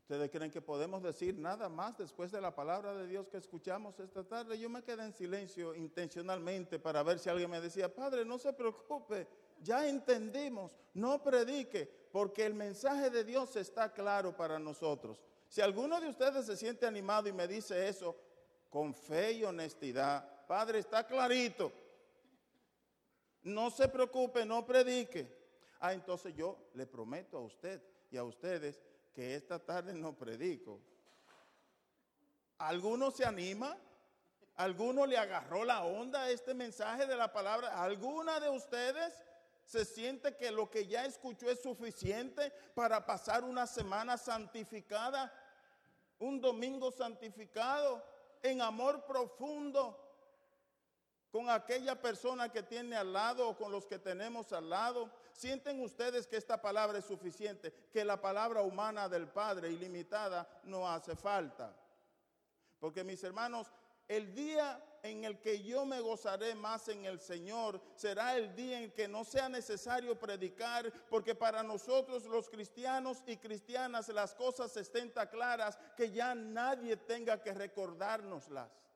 ¿Ustedes creen que podemos decir nada más después de la palabra de Dios que escuchamos esta tarde? Yo me quedé en silencio intencionalmente para ver si alguien me decía, Padre, no se preocupe, ya entendimos, no predique, porque el mensaje de Dios está claro para nosotros. Si alguno de ustedes se siente animado y me dice eso, con fe y honestidad, Padre, está clarito, no se preocupe, no predique. Entonces yo le prometo a usted y a ustedes que esta tarde no predico. ¿Alguno se anima? ¿Alguno le agarró la onda a este mensaje de la palabra? ¿Alguna de ustedes se siente que lo que ya escuchó es suficiente para pasar una semana santificada, un domingo santificado, en amor profundo con aquella persona que tiene al lado o con los que tenemos al lado? ¿Sienten ustedes que esta palabra es suficiente? Que la palabra humana del Padre ilimitada no hace falta. Porque mis hermanos, el día en el que yo me gozaré más en el Señor será el día en que no sea necesario predicar, porque para nosotros los cristianos y cristianas las cosas estén tan claras que ya nadie tenga que recordárnoslas,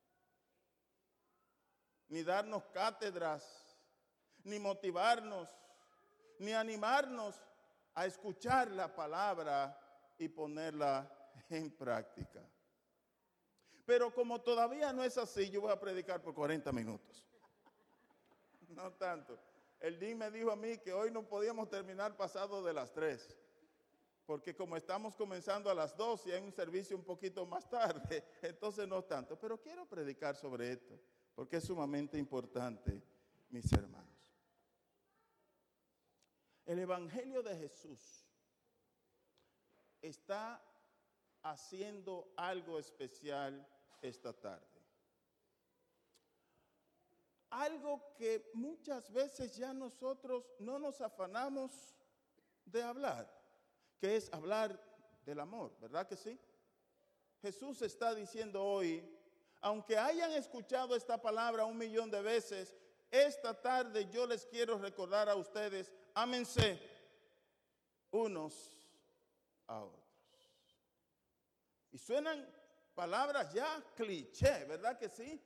ni darnos cátedras, ni motivarnos, ni animarnos a escuchar la palabra y ponerla en práctica. Pero como todavía no es así, yo voy a predicar por 40 minutos. No tanto. El DIN me dijo a mí que hoy no podíamos terminar pasado de las 3. Porque como estamos comenzando a las 2 y hay un servicio un poquito más tarde, entonces no tanto. Pero quiero predicar sobre esto, porque es sumamente importante, mis hermanos. El Evangelio de Jesús está haciendo algo especial esta tarde. Algo que muchas veces ya nosotros no nos afanamos de hablar, que es hablar del amor, ¿verdad que sí? Jesús está diciendo hoy, aunque hayan escuchado esta palabra 1,000,000 de veces, esta tarde yo les quiero recordar a ustedes, ámense unos a otros. Y suenan palabras ya cliché, ¿verdad que sí?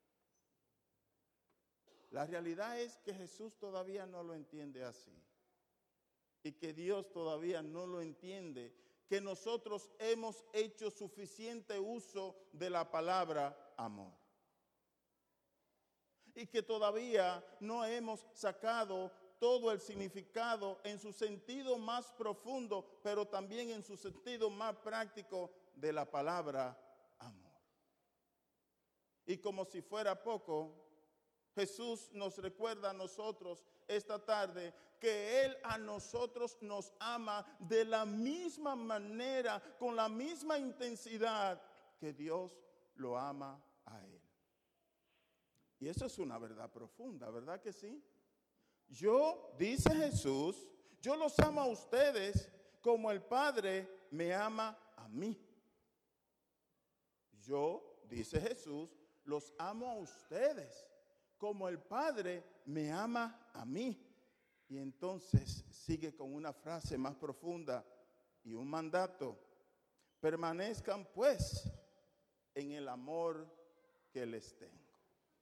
La realidad es que Jesús todavía no lo entiende así. Y que Dios todavía no lo entiende. Que nosotros hemos hecho suficiente uso de la palabra amor. Y que todavía no hemos sacado todo el significado en su sentido más profundo, pero también en su sentido más práctico de la palabra amor. Y como si fuera poco, Jesús nos recuerda a nosotros esta tarde que Él a nosotros nos ama de la misma manera, con la misma intensidad que Dios lo ama a Él. Y eso es una verdad profunda, ¿verdad que sí? Yo, dice Jesús, yo los amo a ustedes como el Padre me ama a mí. Yo, dice Jesús, los amo a ustedes como el Padre me ama a mí. Y entonces sigue con una frase más profunda y un mandato. Permanezcan pues en el amor que les tengo.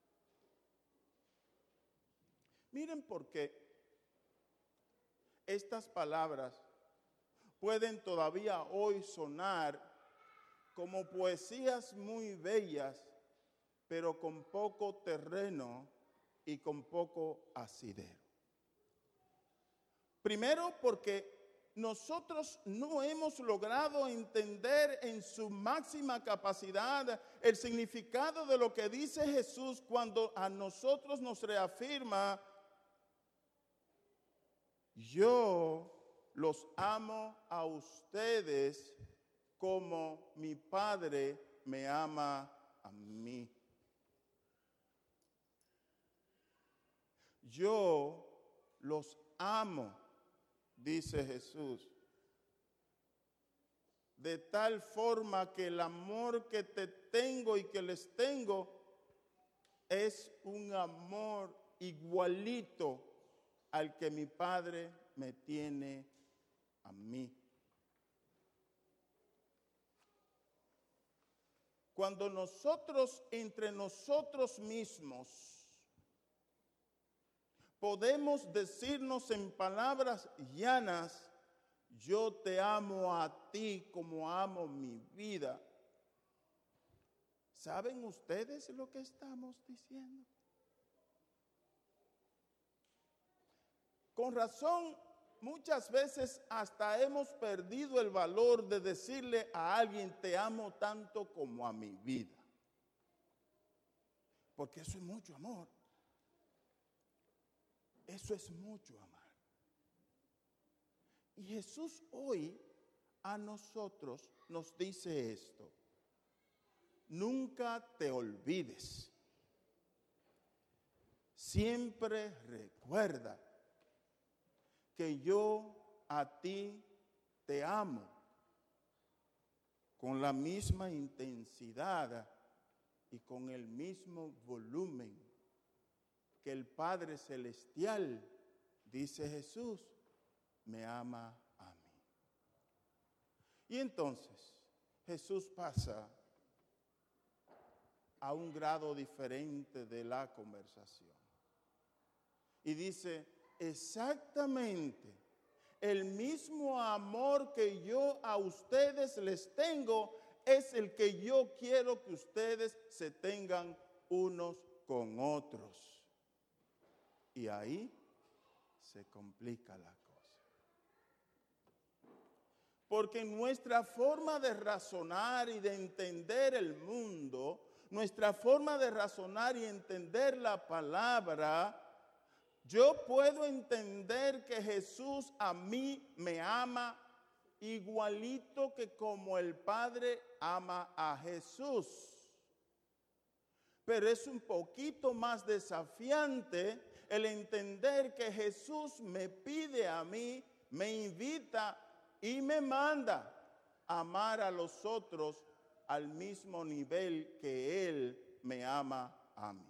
Miren por qué estas palabras pueden todavía hoy sonar como poesías muy bellas, pero con poco terreno y con poco asidero. Primero, porque nosotros no hemos logrado entender en su máxima capacidad el significado de lo que dice Jesús cuando a nosotros nos reafirma: yo los amo a ustedes como mi Padre me ama a mí. Yo los amo, dice Jesús, de tal forma que el amor que te tengo y que les tengo es un amor igualito al que mi Padre me tiene a mí. cuando nosotros entre nosotros mismos podemos decirnos en palabras llanas, yo te amo a ti como amo mi vida. ¿Saben ustedes lo que estamos diciendo? Con razón, muchas veces hasta hemos perdido el valor de decirle a alguien, te amo tanto como a mi vida. Porque eso es mucho amor. Eso es mucho amar. Y Jesús hoy a nosotros nos dice esto. Nunca te olvides. Siempre recuerda que yo a ti te amo con la misma intensidad y con el mismo volumen que el Padre Celestial, dice Jesús, me ama a mí. Y entonces Jesús pasa a un grado diferente de la conversación. Y dice, exactamente el mismo amor que yo a ustedes les tengo es el que yo quiero que ustedes se tengan unos con otros. Y ahí se complica la cosa. Porque nuestra forma de razonar y de entender el mundo, nuestra forma de razonar y entender la palabra, yo puedo entender que Jesús a mí me ama igualito que como el Padre ama a Jesús. Pero es un poquito más desafiante el entender que Jesús me pide a mí, me invita y me manda a amar a los otros al mismo nivel que Él me ama a mí.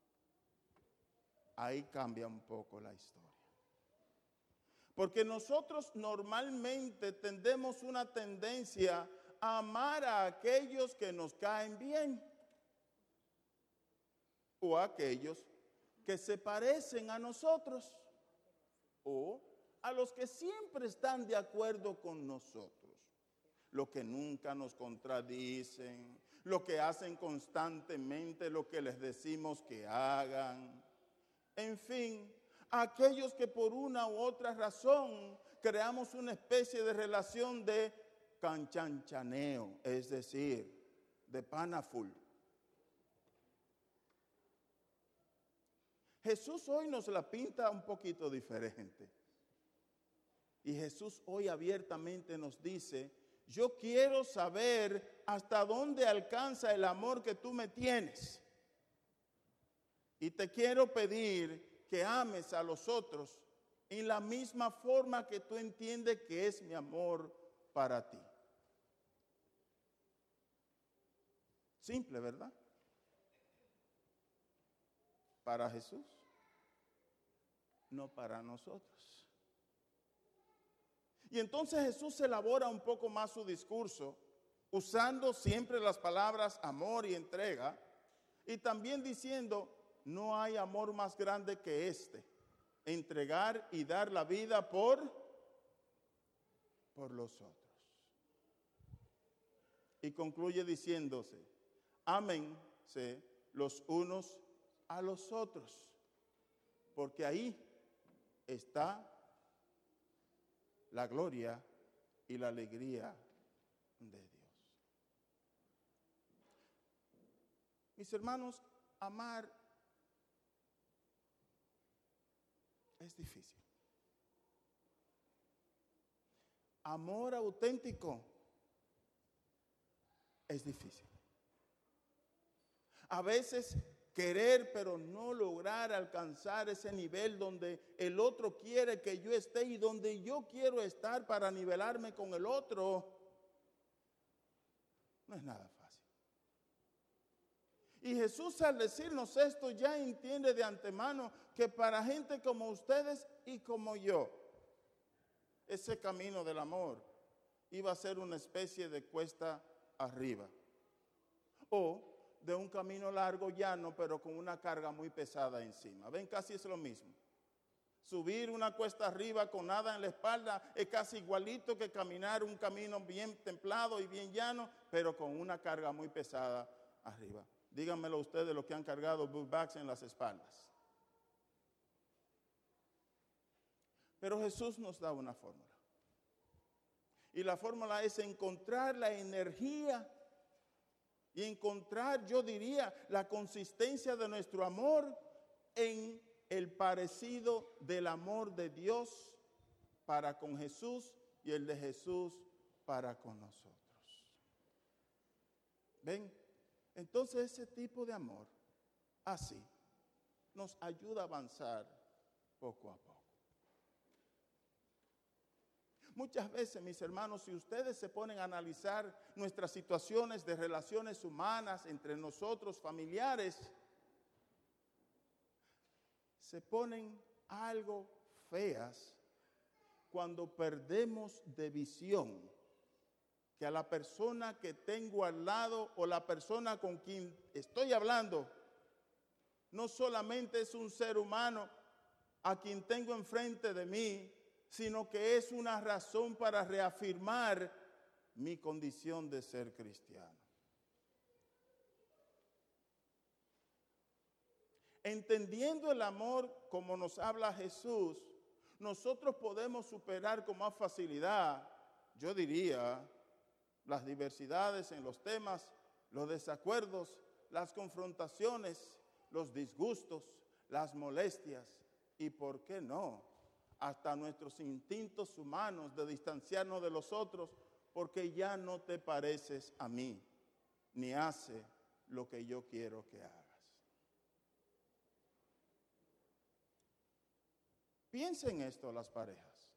Ahí cambia un poco la historia. Porque nosotros normalmente tendemos una tendencia a amar a aquellos que nos caen bien o a aquellos que se parecen a nosotros o a los que siempre están de acuerdo con nosotros, los que nunca nos contradicen, los que hacen constantemente lo que les decimos que hagan. En fin, aquellos que por una u otra razón creamos una especie de relación de canchanchaneo, es decir, de pana full. Jesús hoy nos la pinta un poquito diferente. Y Jesús hoy abiertamente nos dice, yo quiero saber hasta dónde alcanza el amor que tú me tienes. Y te quiero pedir que ames a los otros en la misma forma que tú entiendes que es mi amor para ti. Simple, ¿verdad? Para Jesús, no para nosotros. Y entonces Jesús elabora un poco más su discurso, usando siempre las palabras amor y entrega, y también diciendo, no hay amor más grande que este, entregar y dar la vida por los otros. Y concluye diciéndose, ámense los unos a los otros, porque ahí está la gloria y la alegría de Dios. Mis hermanos, amar es difícil. Amor auténtico es difícil. A veces querer pero no lograr alcanzar ese nivel donde el otro quiere que yo esté y donde yo quiero estar para nivelarme con el otro, no es nada fácil. Y Jesús al decirnos esto ya entiende de antemano que para gente como ustedes y como yo, ese camino del amor iba a ser una especie de cuesta arriba. o de un camino largo, llano, pero con una carga muy pesada encima. ¿Ven? Casi es lo mismo. Subir una cuesta arriba con nada en la espalda es casi igualito que caminar un camino bien templado y bien llano, pero con una carga muy pesada arriba. Díganmelo ustedes los que han cargado book bags en las espaldas. Pero Jesús nos da una fórmula. Y la fórmula es encontrar la energía y encontrar, yo diría, la consistencia de nuestro amor en el parecido del amor de Dios para con Jesús y el de Jesús para con nosotros. ¿Ven? Entonces ese tipo de amor, así, nos ayuda a avanzar poco a poco. Muchas veces, mis hermanos, si ustedes se ponen a analizar nuestras situaciones de relaciones humanas entre nosotros, familiares, se ponen algo feas cuando perdemos de visión que a la persona que tengo al lado o la persona con quien estoy hablando no solamente es un ser humano a quien tengo enfrente de mí, sino que es una razón para reafirmar mi condición de ser cristiano. Entendiendo el amor como nos habla Jesús, nosotros podemos superar con más facilidad, yo diría, las diversidades en los temas, los desacuerdos, las confrontaciones, los disgustos, las molestias y, ¿por qué no?, hasta nuestros instintos humanos de distanciarnos de los otros, porque ya no te pareces a mí, ni hace lo que yo quiero que hagas. Piensen esto las parejas.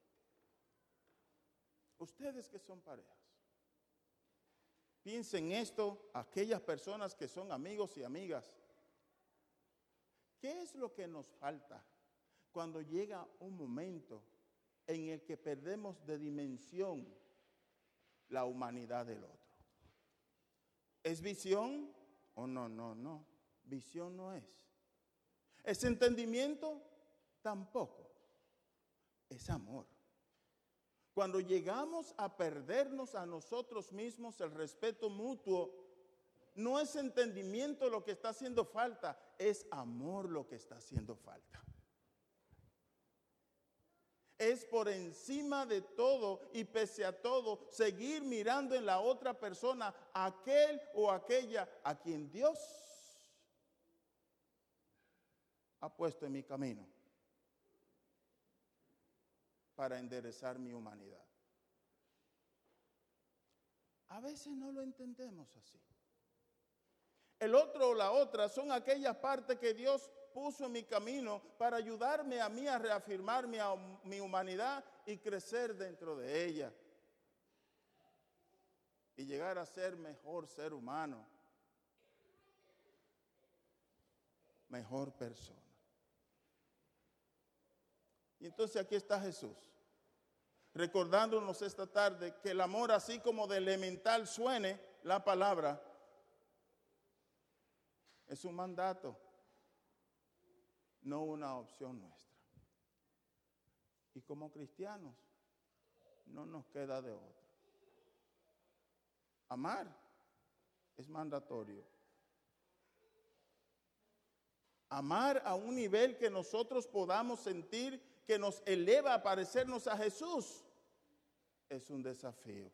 Ustedes que son parejas. Piensen esto aquellas personas que son amigos y amigas. ¿Qué es lo que nos falta cuando llega un momento en el que perdemos de dimensión la humanidad del otro? ¿Es visión? Oh, no. Visión no es. ¿Es entendimiento? Tampoco. Es amor. Cuando llegamos a perdernos a nosotros mismos el respeto mutuo, no es entendimiento lo que está haciendo falta, es amor lo que está haciendo falta. Es por encima de todo y pese a todo, seguir mirando en la otra persona aquel o aquella a quien Dios ha puesto en mi camino para enderezar mi humanidad. A veces no lo entendemos así. El otro o la otra son aquellas partes que Dios puso en mi camino para ayudarme a mí a reafirmar mi humanidad y crecer dentro de ella. Y llegar a ser mejor ser humano, mejor persona. Y entonces aquí está Jesús, recordándonos esta tarde que el amor, así como de elemental suene la palabra, es un mandato, no una opción nuestra. Y como cristianos, no nos queda de otra. Amar es mandatorio. Amar a un nivel que nosotros podamos sentir que nos eleva a parecernos a Jesús es un desafío.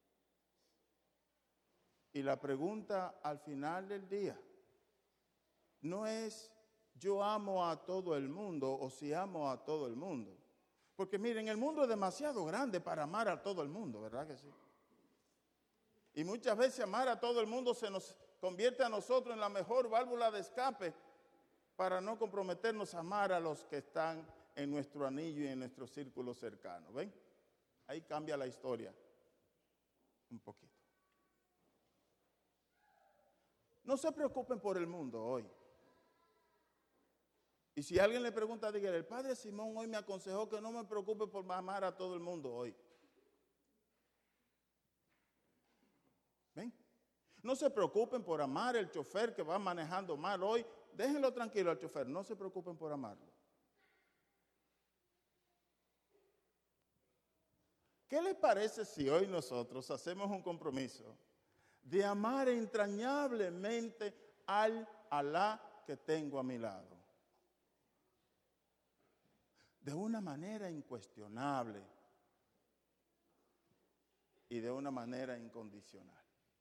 Y la pregunta al final del día no es yo amo a todo el mundo o si amo a todo el mundo. Porque miren, el mundo es demasiado grande para amar a todo el mundo, ¿verdad que sí? Y muchas veces amar a todo el mundo se nos convierte a nosotros en la mejor válvula de escape para no comprometernos a amar a los que están en nuestro anillo y en nuestro círculo cercano. ¿Ven? Ahí cambia la historia un poquito. No se preocupen por el mundo hoy. Y si alguien le pregunta, dígale, el padre Simón hoy me aconsejó que no me preocupe por amar a todo el mundo hoy. ¿Ven? No se preocupen por amar el chofer que va manejando mal hoy. Déjenlo tranquilo al chofer, no se preocupen por amarlo. ¿Qué les parece si hoy nosotros hacemos un compromiso de amar entrañablemente al Alá que tengo a mi lado? De una manera incuestionable y de una manera incondicional.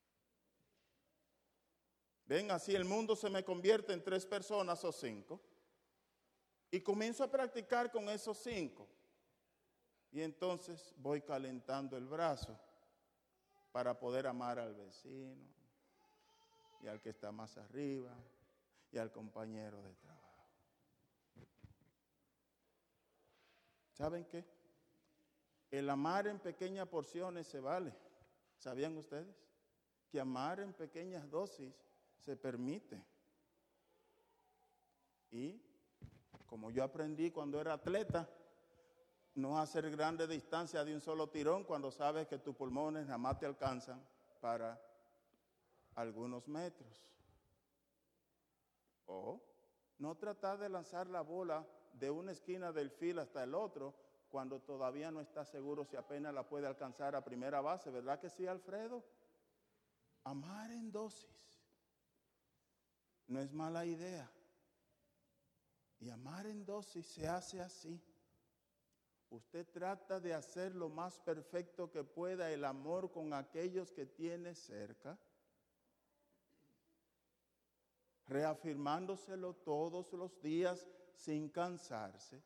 Ven, así el mundo se me convierte en 3 personas o 5 y comienzo a practicar con esos 5. Y entonces voy calentando el brazo para poder amar al vecino y al que está más arriba y al compañero de trabajo. ¿Saben qué? El amar en pequeñas porciones se vale. ¿Sabían ustedes? Que amar en pequeñas dosis se permite. Y como yo aprendí cuando era atleta, no hacer grandes distancias de un solo tirón cuando sabes que tus pulmones nada más te alcanzan para algunos metros. O no tratar de lanzar la bola de una esquina del field hasta el otro cuando todavía no está seguro si apenas la puede alcanzar a primera base. ¿Verdad que sí, Alfredo? Amar en dosis no es mala idea. Y amar en dosis se hace así. Usted trata de hacer lo más perfecto que pueda el amor con aquellos que tiene cerca, reafirmándoselo todos los días sin cansarse,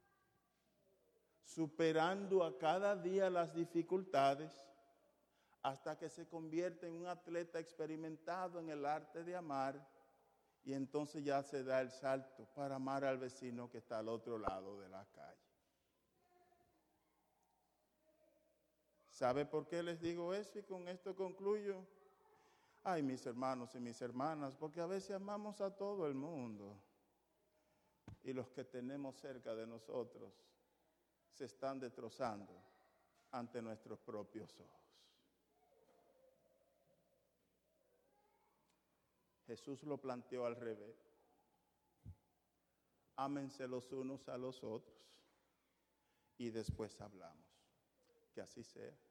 superando a cada día las dificultades hasta que se convierte en un atleta experimentado en el arte de amar y entonces ya se da el salto para amar al vecino que está al otro lado de la calle. ¿Sabe por qué les digo eso? Y con esto concluyo. Ay, mis hermanos y mis hermanas, porque a veces amamos a todo el mundo y los que tenemos cerca de nosotros se están destrozando ante nuestros propios ojos. Jesús lo planteó al revés. Ámense los unos a los otros y después hablamos. Que así sea.